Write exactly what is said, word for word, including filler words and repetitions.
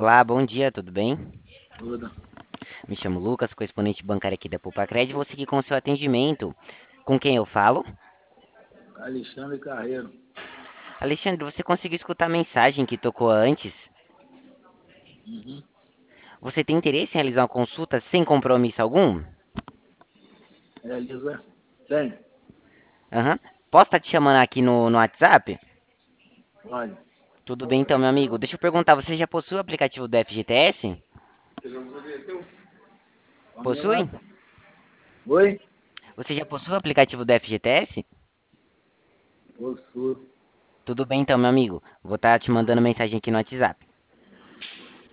Olá, bom dia, tudo bem? Tudo. Me chamo Lucas, correspondente bancário aqui da Pulpacred. Vou seguir com o seu atendimento. Com quem eu falo? Alexandre Carreiro. Alexandre, você conseguiu escutar a mensagem que tocou antes? Uhum. Você tem interesse em realizar uma consulta sem compromisso algum? Realiza. Tem? Aham. Posso estar te chamando aqui no, no WhatsApp? Pode. Tudo bem então, meu amigo. Deixa eu perguntar, você já possui o aplicativo do F G T S? Vamos Possui? lá, pô. Oi? Você já possui o aplicativo do F G T S? Possuo. Tudo bem então, meu amigo. Vou estar te mandando mensagem aqui no WhatsApp.